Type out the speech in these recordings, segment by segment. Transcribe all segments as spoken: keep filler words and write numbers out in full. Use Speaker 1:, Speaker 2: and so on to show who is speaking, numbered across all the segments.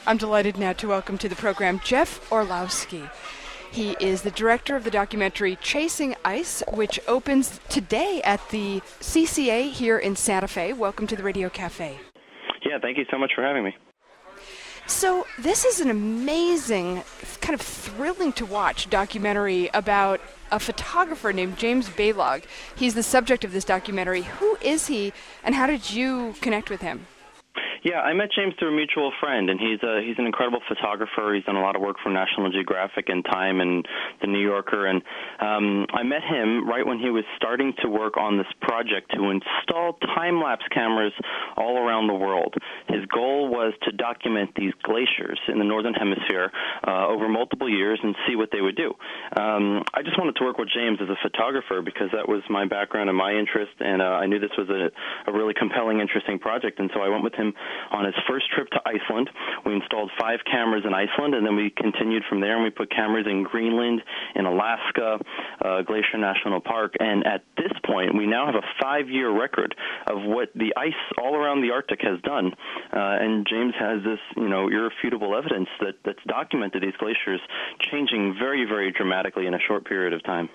Speaker 1: I'm delighted now to welcome to the program Jeff Orlowski. He is the director of the documentary Chasing Ice, which opens today at the C C A here in Santa Fe. Welcome to the Radio Cafe.
Speaker 2: Yeah, thank you so much for having me.
Speaker 1: So this is an amazing, kind of thrilling to watch documentary about a photographer named James Balog. He's the subject of this documentary. Who is he, and how did you connect with him?
Speaker 2: Yeah, I met James through a mutual friend, and he's a, he's an incredible photographer. He's done a lot of work for National Geographic and Time and The New Yorker, and um, I met him right when he was starting to work on this project to install time-lapse cameras all around the world. His goal was to document these glaciers in the Northern Hemisphere uh, over multiple years and see what they would do. Um, I just wanted to work with James as a photographer because that was my background and my interest, and uh, I knew this was a, a really compelling, interesting project, and so I went with him on his first trip to Iceland. We installed five cameras in Iceland, and then we continued from there, and we put cameras in Greenland, in Alaska, uh, Glacier National Park, and at this point, we now have a five-year record of what the ice all around the Arctic has done, uh, and James has this, you know, irrefutable evidence that, that's documented these glaciers changing very, very dramatically in a short period of time.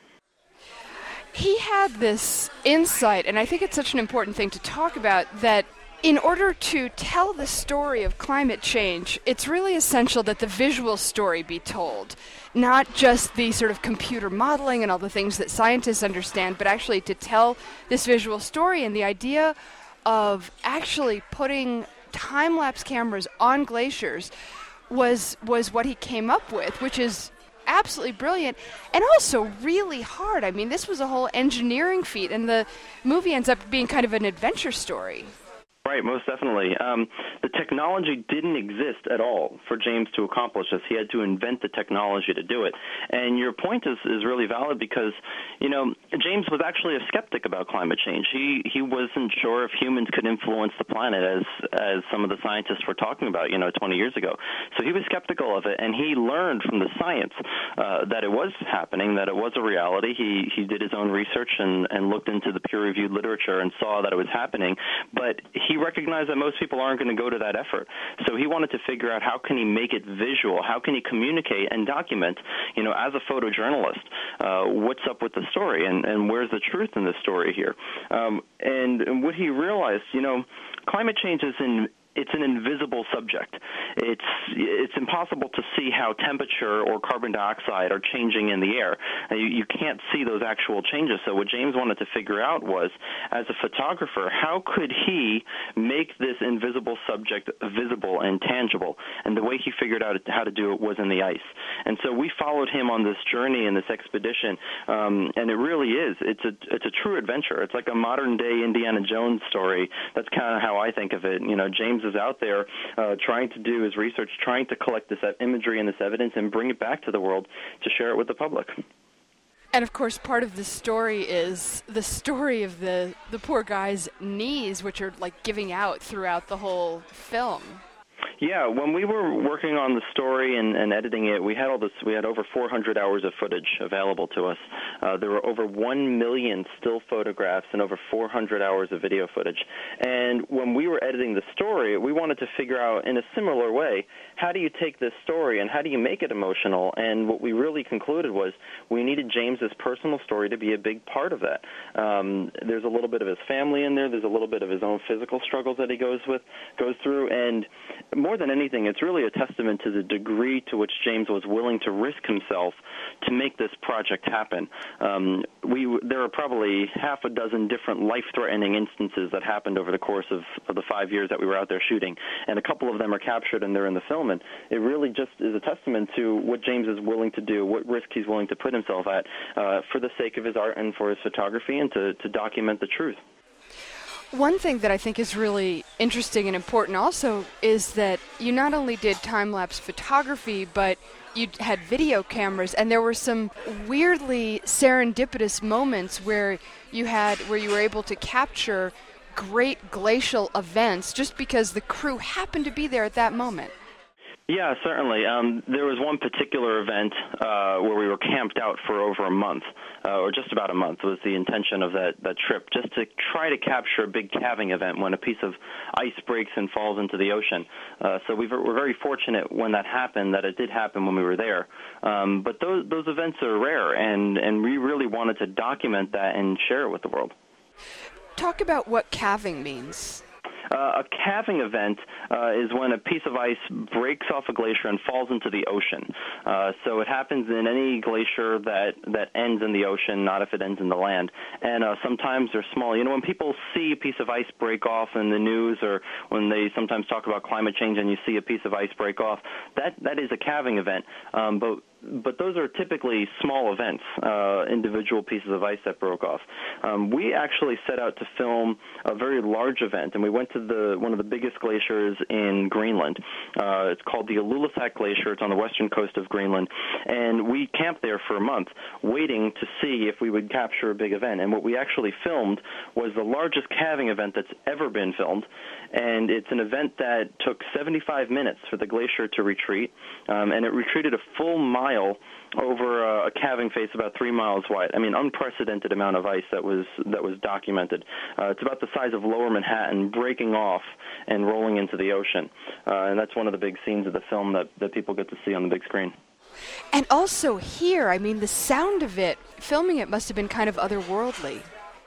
Speaker 1: He had this insight, and I think it's such an important thing to talk about, that in order to tell the story of climate change, it's really essential that the visual story be told, not just the sort of computer modeling and all the things that scientists understand, but actually to tell this visual story. And the idea of actually putting time-lapse cameras on glaciers was was what he came up with, which is absolutely brilliant and also really hard. I mean, this was a whole engineering feat, and the movie ends up being kind of an adventure story.
Speaker 2: Right, most definitely. Um, the technology didn't exist at all for James to accomplish this. He had to invent the technology to do it. And your point is, is really valid because, you know, James was actually a skeptic about climate change. He he wasn't sure if humans could influence the planet as as some of the scientists were talking about, you know, twenty years ago. So he was skeptical of it, and he learned from the science uh, that it was happening, that it was a reality. He he did his own research and, and looked into the peer-reviewed literature and saw that it was happening. But he recognized that most people aren't going to go to that effort. So he wanted to figure out how can he make it visual, how can he communicate and document, you know, as a photojournalist, uh, what's up with the story and, and where's the truth in the story here. Um, and, and what he realized, you know, climate change is in it's an invisible subject. It's it's impossible to see how temperature or carbon dioxide are changing in the air. You, you can't see those actual changes. So what James wanted to figure out was, as a photographer, how could he make this invisible subject visible and tangible? And the way he figured out how to do it was in the ice. And so we followed him on this journey and this expedition, um, and it really is. It's a it's a true adventure. It's like a modern-day Indiana Jones story. That's kind of how I think of it. You know, James is out there uh, trying to do his research, trying to collect this imagery and this evidence and bring it back to the world to share it with the public.
Speaker 1: And of course, part of the story is the story of the, the poor guy's knees, which are like giving out throughout the whole film.
Speaker 2: Yeah, when we were working on the story and, and editing it, we had all this. We had over four hundred hours of footage available to us. Uh, there were over one million still photographs and over four hundred hours of video footage. And when we were editing the story, we wanted to figure out, in a similar way, how do you take this story and how do you make it emotional? And what we really concluded was we needed James's personal story to be a big part of that. Um, there's a little bit of his family in there. There's a little bit of his own physical struggles that he goes with, goes through, and more than anything, it's really a testament to the degree to which James was willing to risk himself to make this project happen. Um, we there are probably half a dozen different life-threatening instances that happened over the course of, of the five years that we were out there shooting, and a couple of them are captured and they're in the film. And it really just is a testament to what James is willing to do, what risk he's willing to put himself at uh, for the sake of his art and for his photography and to, to document the truth.
Speaker 1: One thing that I think is really interesting and important also is that you not only did time-lapse photography, but you had video cameras, and there were some weirdly serendipitous moments where you had where you were able to capture great glacial events just because the crew happened to be there at that moment.
Speaker 2: Yeah, certainly. Um, there was one particular event uh, where we were camped out for over a month, uh, or just about a month was the intention of that, that trip, just to try to capture a big calving event when a piece of ice breaks and falls into the ocean. Uh, so we were very fortunate when that happened, that it did happen when we were there. Um, but those, those events are rare, and, and we really wanted to document that and share it with the world.
Speaker 1: Talk about what calving means.
Speaker 2: Uh, a calving event uh, is when a piece of ice breaks off a glacier and falls into the ocean. Uh, so it happens in any glacier that, that ends in the ocean, not if it ends in the land. And uh, sometimes they're small. You know, when people see a piece of ice break off in the news, or when they sometimes talk about climate change and you see a piece of ice break off, that, that is a calving event. Um, but But those are typically small events, uh, individual pieces of ice that broke off. Um, we actually set out to film a very large event, and we went to the one of the biggest glaciers in Greenland. Uh, it's called the Ilulissat Glacier. It's on the western coast of Greenland, and we camped there for a month, waiting to see if we would capture a big event. And what we actually filmed was the largest calving event that's ever been filmed, and it's an event that took seventy-five minutes for the glacier to retreat, um, and it retreated a full mile over a, a calving face about three miles wide. I mean, unprecedented amount of ice that was that was documented. Uh, it's about the size of Lower Manhattan, breaking off and rolling into the ocean. Uh, and that's one of the big scenes of the film that, that people get to see on the big screen.
Speaker 1: And also here, I mean, the sound of it, filming it must have been kind of otherworldly.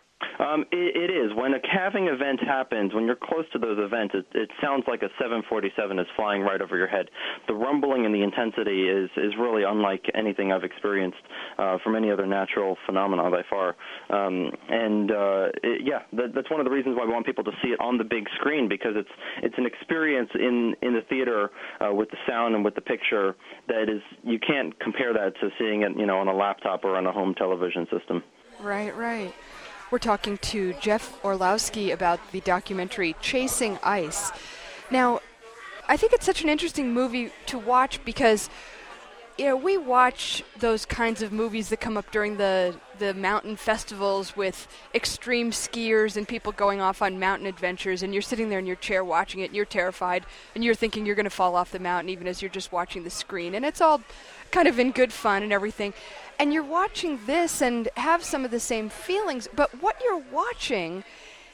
Speaker 2: Um, it, it is. When a calving event happens, when you're close to those events, it, it sounds like a seven forty-seven is flying right over your head. The rumbling and the intensity is, is really unlike anything I've experienced uh, from any other natural phenomena by far. Um, and, uh, it, yeah, that, that's one of the reasons why we want people to see it on the big screen, because it's it's an experience in, in the theater uh, with the sound and with the picture that is, you can't compare that to seeing it, you know, on a laptop or on a home television system.
Speaker 1: Right, right. We're talking to Jeff Orlowski about the documentary Chasing Ice. Now, I think it's such an interesting movie to watch because, you know, we watch those kinds of movies that come up during the, the mountain festivals with extreme skiers and people going off on mountain adventures, and you're sitting there in your chair watching it, and you're terrified, and you're thinking you're going to fall off the mountain even as you're just watching the screen. And it's all kind of in good fun and everything. And you're watching this and have some of the same feelings, but what you're watching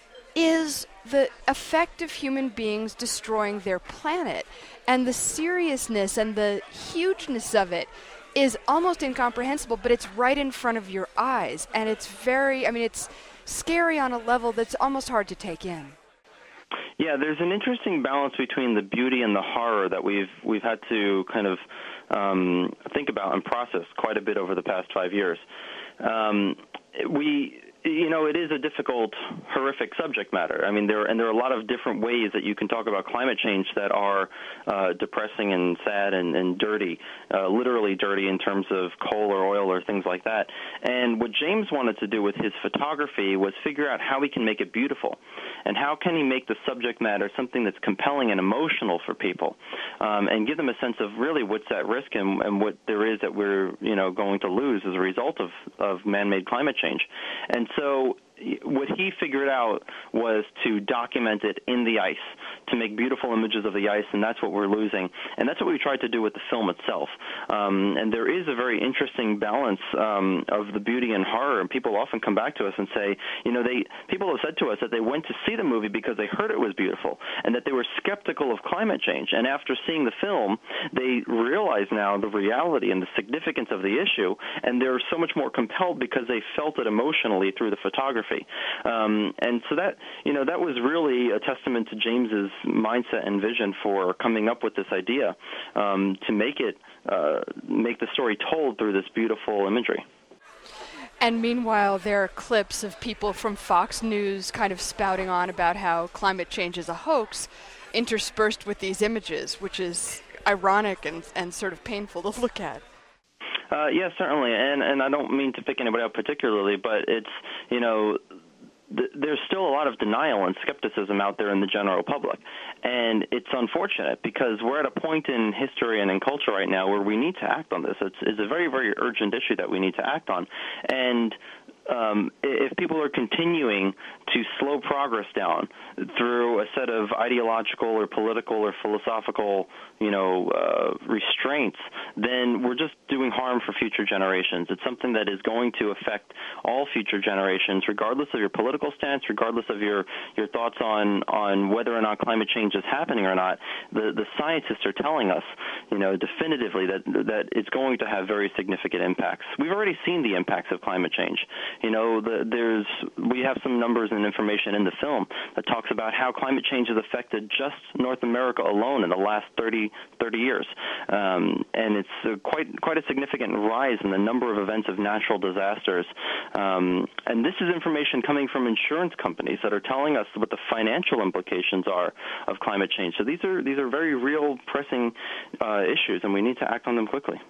Speaker 1: is the effect of human beings destroying their planet. And the seriousness and the hugeness of it is almost incomprehensible, but it's right in front of your eyes. And it's very, I mean, it's scary on a level that's almost hard to take in.
Speaker 2: Yeah, there's an interesting balance between the beauty and the horror that we've we've had to kind of um, think about and process quite a bit over the past five years. Um, we, you know, it is a difficult, horrific subject matter. I mean, there and there are a lot of different ways that you can talk about climate change that are uh, depressing and sad and, and dirty, uh, literally dirty in terms of coal or oil or things like that. And what James wanted to do with his photography was figure out how he can make it beautiful, and how can he make the subject matter something that's compelling and emotional for people, um, and give them a sense of really what's at risk and, and what there is that we're, you know, going to lose as a result of, of man-made climate change. And so what he figured out was to document it in the ice, to make beautiful images of the ice, and that's what we're losing. And that's what we tried to do with the film itself. Um, and there is a very interesting balance um, of the beauty and horror, and people often come back to us and say, you know, they people have said to us that they went to see the movie because they heard it was beautiful, and that they were skeptical of climate change. And after seeing the film, they realize now the reality and the significance of the issue, and they're so much more compelled because they felt it emotionally through the photography. Um, and so that, you know, that was really a testament to James's mindset and vision for coming up with this idea um, to make it, uh, make the story told through this beautiful imagery.
Speaker 1: And meanwhile, there are clips of people from Fox News kind of spouting on about how climate change is a hoax, interspersed with these images, which is ironic and, and sort of painful to look at.
Speaker 2: Uh, yeah, certainly, and and I don't mean to pick anybody out particularly, but it's, you know, th- there's still a lot of denial and skepticism out there in the general public, and it's unfortunate because we're at a point in history and in culture right now where we need to act on this. It's, it's a very, very urgent issue that we need to act on, and um, if people are continuing to slow progress down through a set of ideological or political or philosophical, you know, uh, restraints, then we're just doing harm for future generations. It's something that is going to affect all future generations, regardless of your political stance, regardless of your, your thoughts on, on whether or not climate change is happening or not. The, the scientists are telling us, you know, definitively that, that it's going to have very significant impacts. We've already seen the impacts of climate change. You know, the, there's we have some numbers and information in the film that talks about how climate change has affected just North America alone in the last thirty years, um, and it's uh, quite quite a significant rise in the number of events of natural disasters. Um, and this is information coming from insurance companies that are telling us what the financial implications are of climate change. So these are these are very real, pressing uh, issues, and we need to act on them quickly.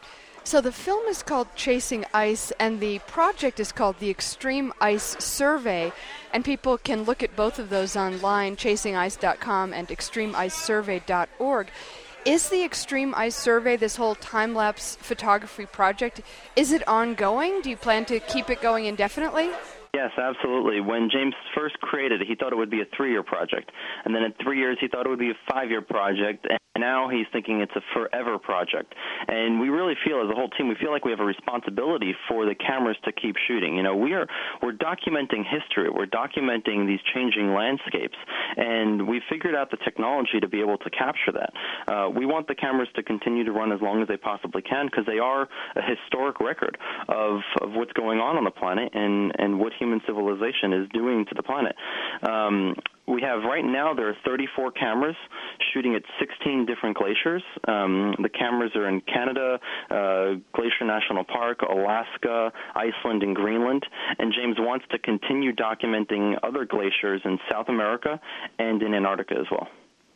Speaker 1: So the film is called Chasing Ice, and the project is called the Extreme Ice Survey, and people can look at both of those online, chasing ice dot com and extreme ice survey dot org. Is the Extreme Ice Survey, this whole time-lapse photography project, is it ongoing? Do you plan to keep it going indefinitely?
Speaker 2: Yes, absolutely. When James first created it, he thought it would be a three-year project. And then in three years, he thought it would be a five-year project. And now he's thinking it's a forever project. And we really feel, as a whole team, we feel like we have a responsibility for the cameras to keep shooting. You know, we are, we're documenting history. We're documenting these changing landscapes. And we figured out the technology to be able to capture that. Uh, we want the cameras to continue to run as long as they possibly can, because they are a historic record of, of what's going on on the planet and, and what human civilization is doing to the planet. Um, we have right now, there are thirty-four cameras shooting at sixteen different glaciers. Um, the cameras are in Canada, uh, Glacier National Park, Alaska, Iceland, and Greenland. And James wants to continue documenting other glaciers in South America and in Antarctica as well.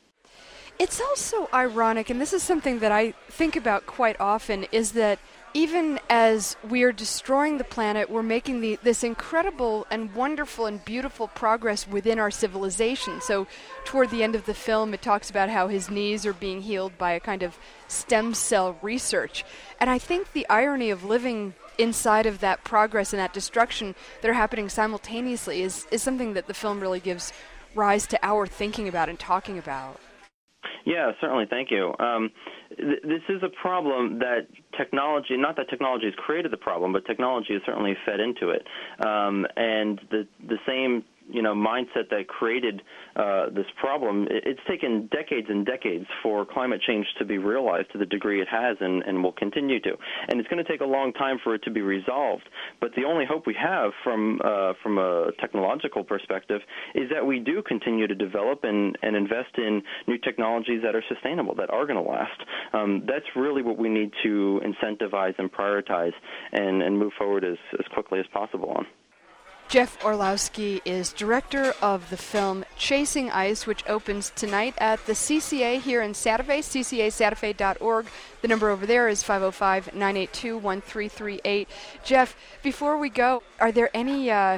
Speaker 1: It's also ironic, and this is something that I think about quite often, is that even as we are destroying the planet, we're making the, this incredible and wonderful and beautiful progress within our civilization. So toward the end of the film, it talks about how his knees are being healed by a kind of stem cell research. And I think the irony of living inside of that progress and that destruction that are happening simultaneously is, is something that the film really gives rise to our thinking about and talking about.
Speaker 2: Yeah, certainly. Thank you. Um, th- this is a problem that technology, not that technology has created the problem, but technology has certainly fed into it. Um, and the the same you know, mindset that created uh, this problem, it's taken decades and decades for climate change to be realized to the degree it has and, and will continue to. And it's going to take a long time for it to be resolved. But the only hope we have from uh, from a technological perspective is that we do continue to develop and, and invest in new technologies that are sustainable, that are going to last. Um, that's really what we need to incentivize and prioritize and, and move forward as, as quickly as possible on.
Speaker 1: Jeff Orlowski is director of the film Chasing Ice, which opens tonight at the C C A here in Santa Fe, c c a santa fe dot org. The number over there is five oh five, nine eight two, one three three eight. Jeff, before we go, are there any uh,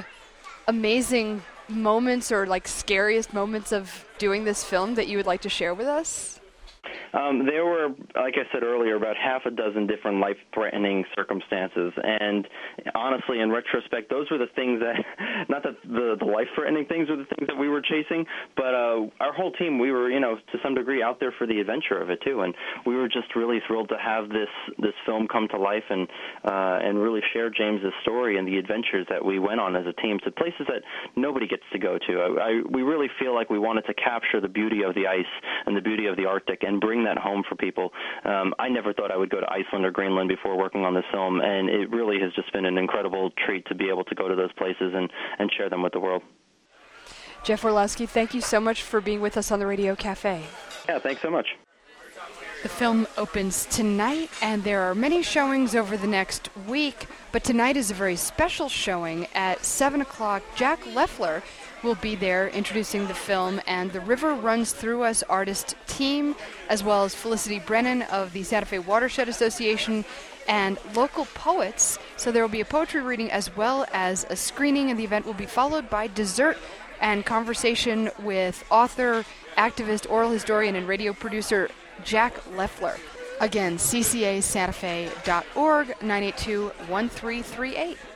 Speaker 1: amazing moments or like scariest moments of doing this film that you would like to share with us?
Speaker 2: Um, there were, like I said earlier, about half a dozen different life-threatening circumstances, and honestly, in retrospect, those were the things that, not that the, the life-threatening things were the things that we were chasing, but uh, our whole team, we were, you know, to some degree out there for the adventure of it, too, and we were just really thrilled to have this, this film come to life and, uh, and really share James's story and the adventures that we went on as a team to places that nobody gets to go to. I, I, we really feel like we wanted to capture the beauty of the ice and the beauty of the Arctic and bring that home for people. Um, I never thought I would go to Iceland or Greenland before working on this film, and it really has just been an incredible treat to be able to go to those places and, and share them with the world.
Speaker 1: Jeff Orlowski, thank you so much for being with us on the Radio Cafe.
Speaker 2: Yeah, thanks so much.
Speaker 1: The film opens tonight, and there are many showings over the next week, but tonight is a very special showing at seven o'clock. Jack Leffler will be there introducing the film, and the River Runs Through Us artist team, as well as Felicity Brennan of the Santa Fe Watershed Association, and local poets. So there will be a poetry reading as well as a screening, and the event will be followed by dessert and conversation with author, activist, oral historian, and radio producer Jack Leffler. Again, c c a santa fe dot org, nine eight two, one three three eight.